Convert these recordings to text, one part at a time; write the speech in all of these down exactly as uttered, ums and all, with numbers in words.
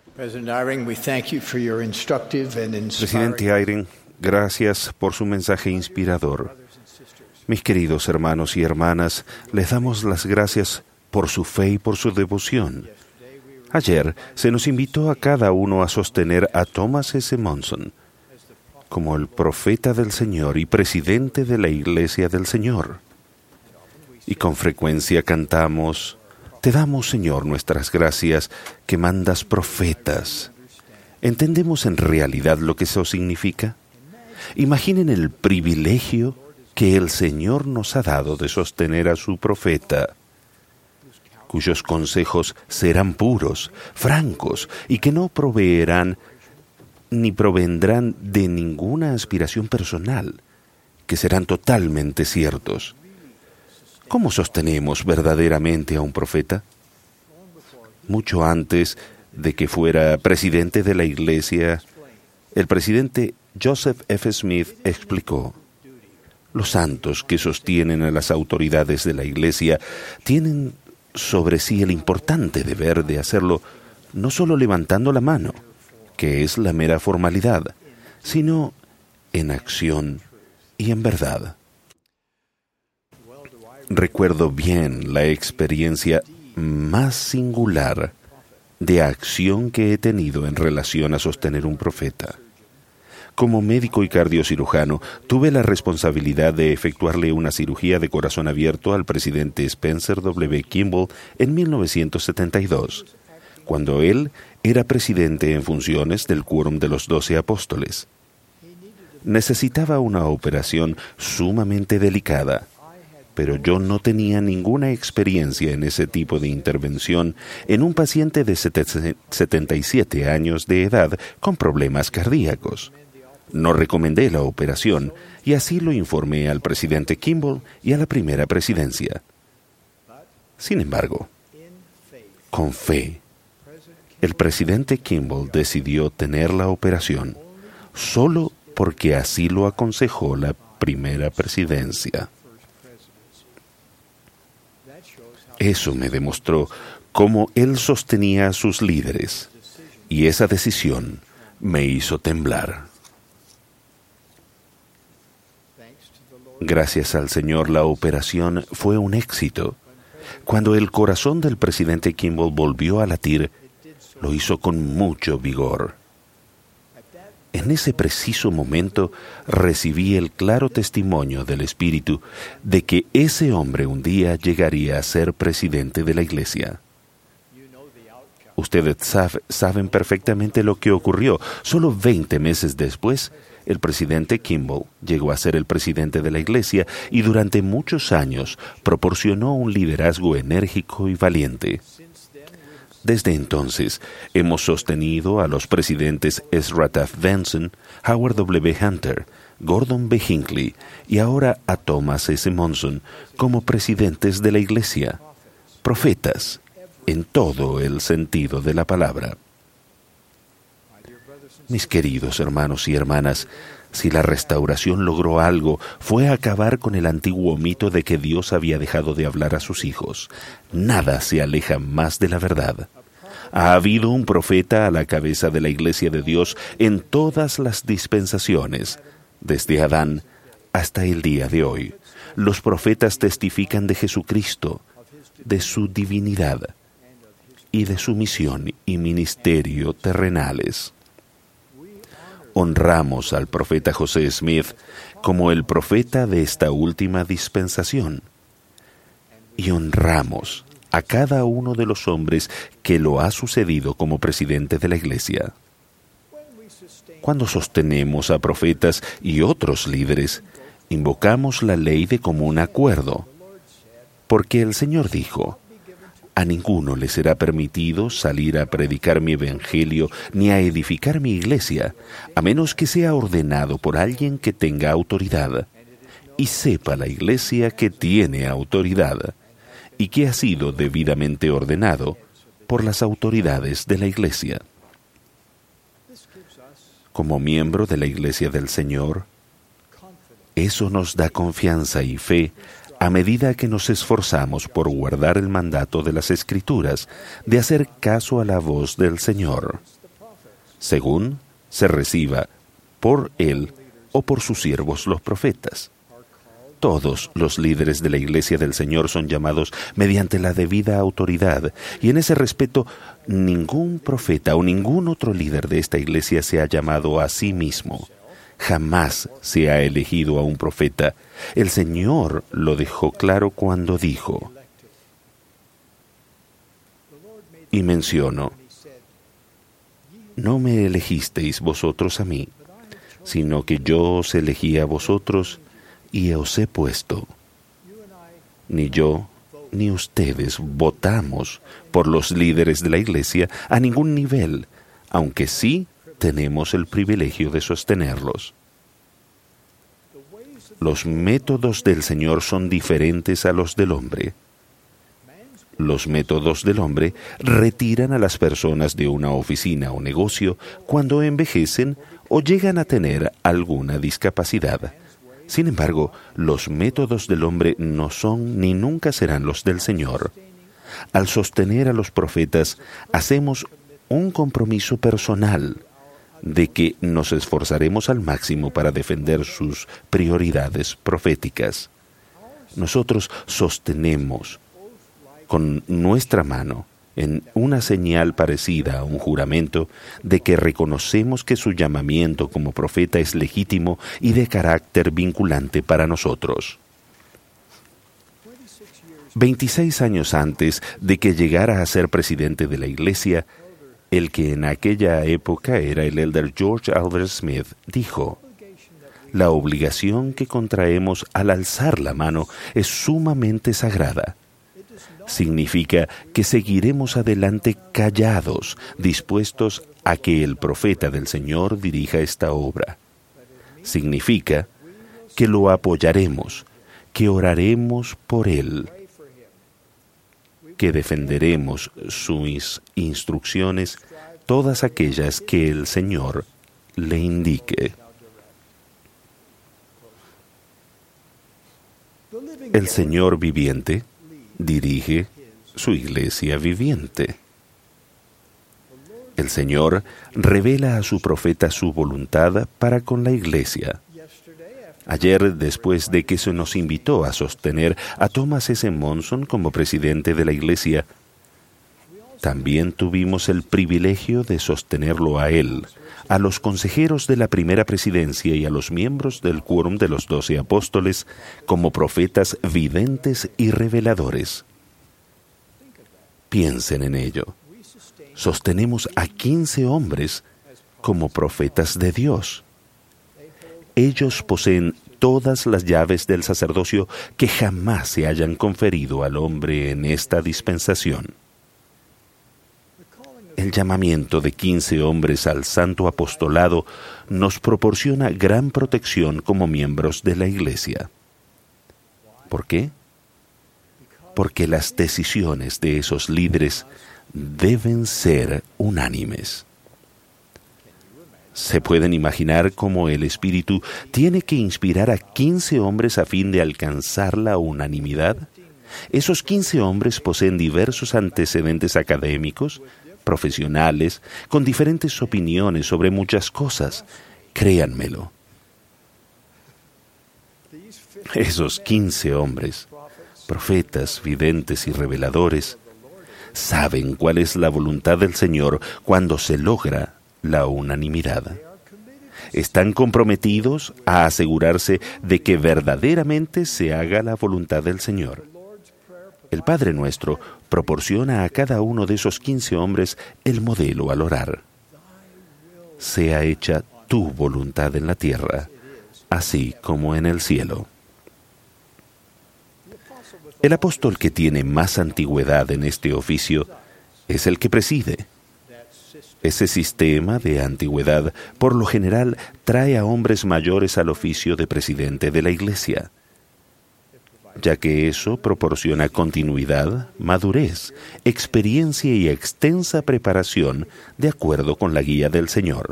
Presidente Eyring, gracias por su mensaje inspirador. Mis queridos hermanos y hermanas, les damos las gracias por su fe y por su devoción. Ayer se nos invitó a cada uno a sostener a Thomas S. Monson como el profeta del Señor y presidente de la Iglesia del Señor. Y con frecuencia cantamos: Te damos, Señor, nuestras gracias, que mandas profetas. ¿Entendemos en realidad lo que eso significa? Imaginen el privilegio que el Señor nos ha dado de sostener a su profeta, cuyos consejos serán puros, francos, y que no proveerán ni provendrán de ninguna aspiración personal, que serán totalmente ciertos. ¿Cómo sostenemos verdaderamente a un profeta? Mucho antes de que fuera presidente de la Iglesia, el presidente Joseph F. Smith explicó: los santos que sostienen a las autoridades de la Iglesia tienen sobre sí el importante deber de hacerlo no solo levantando la mano, que es la mera formalidad, sino en acción y en verdad. Recuerdo bien la experiencia más singular de acción que he tenido en relación a sostener un profeta. Como médico y cardiocirujano, tuve la responsabilidad de efectuarle una cirugía de corazón abierto al presidente Spencer W. Kimball en mil novecientos setenta y dos, cuando él era presidente en funciones del Quórum de los Doce Apóstoles. Necesitaba una operación sumamente delicada, pero yo no tenía ninguna experiencia en ese tipo de intervención en un paciente de setenta y siete años de edad con problemas cardíacos. No recomendé la operación y así lo informé al presidente Kimball y a la primera presidencia. Sin embargo, con fe, el presidente Kimball decidió tener la operación solo porque así lo aconsejó la primera presidencia. Eso me demostró cómo él sostenía a sus líderes, y esa decisión me hizo temblar. Gracias al Señor, la operación fue un éxito. Cuando el corazón del presidente Kimball volvió a latir, lo hizo con mucho vigor. En ese preciso momento recibí el claro testimonio del Espíritu de que ese hombre un día llegaría a ser presidente de la Iglesia. Ustedes sab- saben perfectamente lo que ocurrió. Solo veinte meses después, el presidente Kimball llegó a ser el presidente de la Iglesia y durante muchos años proporcionó un liderazgo enérgico y valiente. Desde entonces, hemos sostenido a los presidentes Ezra Taft Benson, Howard W. Hunter, Gordon B. Hinckley y ahora a Thomas S. Monson como presidentes de la Iglesia, profetas en todo el sentido de la palabra. Mis queridos hermanos y hermanas, si la restauración logró algo, fue acabar con el antiguo mito de que Dios había dejado de hablar a sus hijos. Nada se aleja más de la verdad. Ha habido un profeta a la cabeza de la Iglesia de Dios en todas las dispensaciones, desde Adán hasta el día de hoy. Los profetas testifican de Jesucristo, de su divinidad y de su misión y ministerio terrenales. Honramos al profeta José Smith como el profeta de esta última dispensación y honramos a cada uno de los hombres que lo ha sucedido como presidente de la Iglesia. Cuando sostenemos a profetas y otros líderes, invocamos la ley de común acuerdo, porque el Señor dijo: a ninguno le será permitido salir a predicar mi evangelio ni a edificar mi iglesia, a menos que sea ordenado por alguien que tenga autoridad, y sepa la iglesia que tiene autoridad, y que ha sido debidamente ordenado por las autoridades de la iglesia. Como miembro de la Iglesia del Señor, eso nos da confianza y fe a medida que nos esforzamos por guardar el mandato de las Escrituras, de hacer caso a la voz del Señor. según se reciba por él o por sus siervos los profetas. Todos los líderes de la Iglesia del Señor son llamados mediante la debida autoridad, y en ese respeto, ningún profeta o ningún otro líder de esta Iglesia se ha llamado a sí mismo. Jamás se ha elegido a un profeta. El Señor lo dejó claro cuando dijo, y menciono, no me elegisteis vosotros a mí, sino que yo os elegí a vosotros y os he puesto. Ni yo ni ustedes votamos por los líderes de la Iglesia a ningún nivel, aunque sí tenemos el privilegio de sostenerlos. Los métodos del Señor son diferentes a los del hombre. Los métodos del hombre retiran a las personas de una oficina o negocio cuando envejecen o llegan a tener alguna discapacidad. Sin embargo, los métodos del hombre no son ni nunca serán los del Señor. Al sostener a los profetas, hacemos un compromiso personal de que nos esforzaremos al máximo para defender sus prioridades proféticas. Nosotros sostenemos con nuestra mano, en una señal parecida a un juramento, de que reconocemos que su llamamiento como profeta es legítimo y de carácter vinculante para nosotros. veintiséis años antes de que llegara a ser presidente de la Iglesia, el que en aquella época era el elder George Elder Smith dijo, «La obligación que contraemos al alzar la mano es sumamente sagrada. Significa que seguiremos adelante callados, dispuestos a que el profeta del Señor dirija esta obra. Significa que lo apoyaremos, que oraremos por él, que defenderemos sus instrucciones, todas aquellas que el Señor le indique». El Señor viviente dirige su iglesia viviente. El Señor revela a su profeta su voluntad para con la iglesia. Ayer, después de que se nos invitó a sostener a Thomas S. Monson como presidente de la iglesia, también tuvimos el privilegio de sostenerlo a él, a los consejeros de la primera presidencia y a los miembros del quórum de los doce apóstoles como profetas videntes y reveladores. Piensen en ello. Sostenemos a quince hombres como profetas de Dios. Ellos poseen todas las llaves del sacerdocio que jamás se hayan conferido al hombre en esta dispensación. El llamamiento de quince hombres al santo apostolado nos proporciona gran protección como miembros de la Iglesia. ¿Por qué? Porque las decisiones de esos líderes deben ser unánimes. ¿Se pueden imaginar cómo el Espíritu tiene que inspirar a quince hombres a fin de alcanzar la unanimidad? Esos quince hombres poseen diversos antecedentes académicos, profesionales, con diferentes opiniones sobre muchas cosas. Créanmelo. Esos quince hombres, profetas, videntes y reveladores, saben cuál es la voluntad del Señor cuando se logra la unanimidad. Están comprometidos a asegurarse de que verdaderamente se haga la voluntad del Señor. El Padre Nuestro proporciona a cada uno de esos quince hombres el modelo al orar. Sea hecha tu voluntad en la tierra, así como en el cielo. El apóstol que tiene más antigüedad en este oficio es el que preside. Ese sistema de antigüedad, por lo general, trae a hombres mayores al oficio de presidente de la Iglesia, ya que eso proporciona continuidad, madurez, experiencia y extensa preparación de acuerdo con la guía del Señor.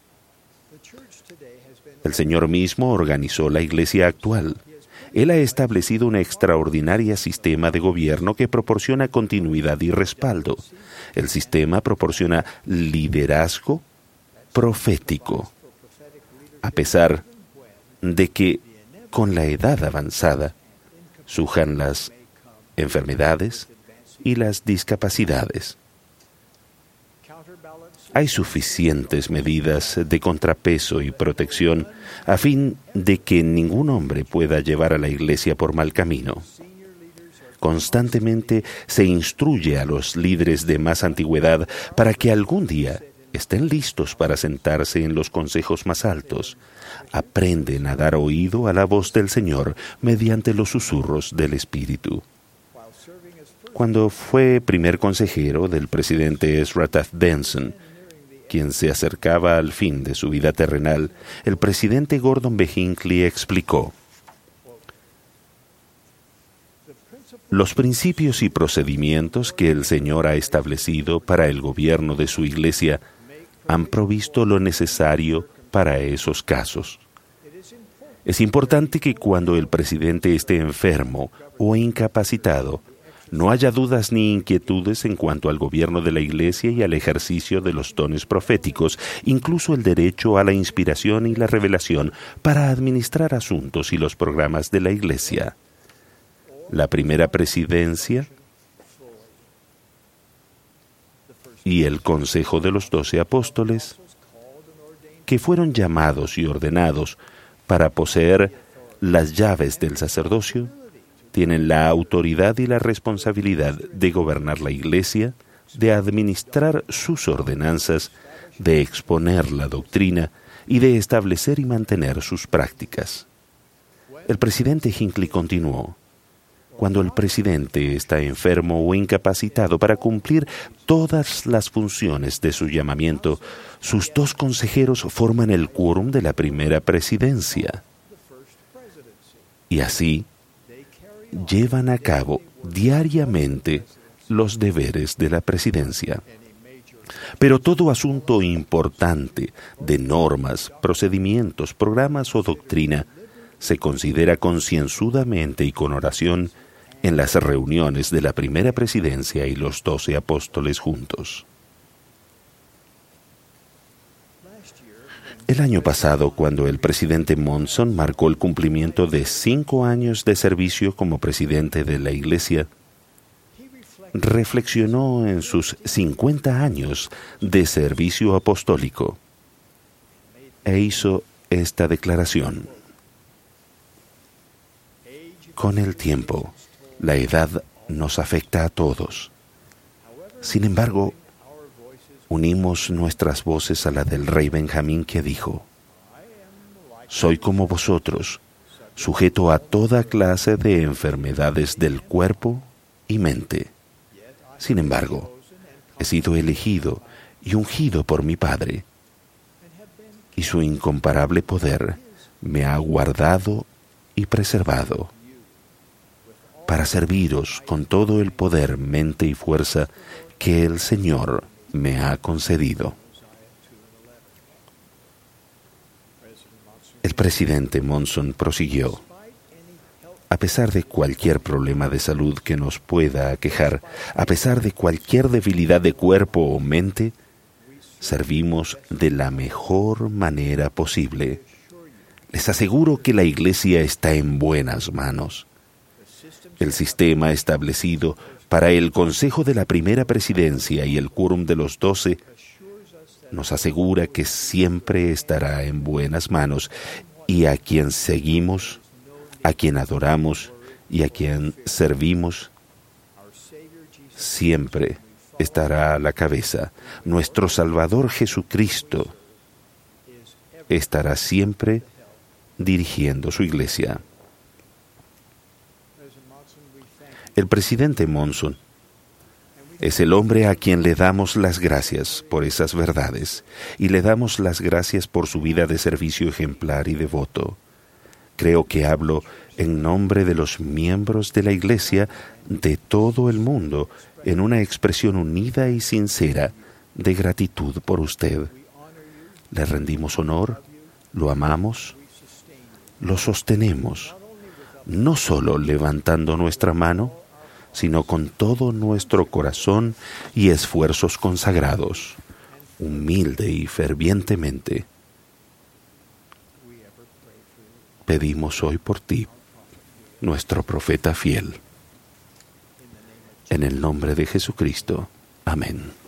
El Señor mismo organizó la Iglesia actual. Él ha establecido un extraordinario sistema de gobierno que proporciona continuidad y respaldo. El sistema proporciona liderazgo profético, a pesar de que con la edad avanzada surjan las enfermedades y las discapacidades. Hay suficientes medidas de contrapeso y protección a fin de que ningún hombre pueda llevar a la Iglesia por mal camino. Constantemente se instruye a los líderes de más antigüedad para que algún día estén listos para sentarse en los consejos más altos. Aprenden a dar oído a la voz del Señor mediante los susurros del Espíritu. Cuando fue primer consejero del presidente Ezra Taft Benson, quien se acercaba al fin de su vida terrenal, el presidente Gordon B. Hinckley explicó: los principios y procedimientos que el Señor ha establecido para el gobierno de su Iglesia han provisto lo necesario para esos casos. Es importante que cuando el presidente esté enfermo o incapacitado, no haya dudas ni inquietudes en cuanto al gobierno de la Iglesia y al ejercicio de los dones proféticos, incluso el derecho a la inspiración y la revelación para administrar asuntos y los programas de la Iglesia. La primera presidencia y el Consejo de los Doce Apóstoles, que fueron llamados y ordenados para poseer las llaves del sacerdocio, tienen la autoridad y la responsabilidad de gobernar la Iglesia, de administrar sus ordenanzas, de exponer la doctrina y de establecer y mantener sus prácticas. El presidente Hinckley continuó: cuando el presidente está enfermo o incapacitado para cumplir todas las funciones de su llamamiento, sus dos consejeros forman el quórum de la primera presidencia. Y así, llevan a cabo diariamente los deberes de la presidencia. Pero todo asunto importante de normas, procedimientos, programas o doctrina se considera concienzudamente y con oración en las reuniones de la primera presidencia y los doce apóstoles juntos. El año pasado, cuando el presidente Monson marcó el cumplimiento de cinco años de servicio como presidente de la Iglesia, reflexionó en sus cincuenta años de servicio apostólico e hizo esta declaración: con el tiempo, la edad nos afecta a todos. Sin embargo, unimos nuestras voces a la del rey Benjamín, que dijo: soy como vosotros, sujeto a toda clase de enfermedades del cuerpo y mente. Sin embargo, he sido elegido y ungido por mi Padre, y su incomparable poder me ha guardado y preservado para serviros con todo el poder, mente y fuerza que el Señor me ha concedido. El presidente Monson prosiguió: a pesar de cualquier problema de salud que nos pueda aquejar, a pesar de cualquier debilidad de cuerpo o mente, servimos de la mejor manera posible. Les aseguro que la Iglesia está en buenas manos. El sistema establecido para el Consejo de la Primera Presidencia y el Quórum de los Doce nos asegura que siempre estará en buenas manos, y a quien seguimos, a quien adoramos y a quien servimos, siempre estará a la cabeza. Nuestro Salvador Jesucristo estará siempre dirigiendo su Iglesia. El presidente Monson es el hombre a quien le damos las gracias por esas verdades, y le damos las gracias por su vida de servicio ejemplar y devoto. Creo que hablo en nombre de los miembros de la Iglesia de todo el mundo en una expresión unida y sincera de gratitud por usted. Le rendimos honor, lo amamos, lo sostenemos, no solo levantando nuestra mano, sino con todo nuestro corazón y esfuerzos consagrados. humilde y fervientemente, pedimos hoy por ti, nuestro profeta fiel. En el nombre de Jesucristo. Amén.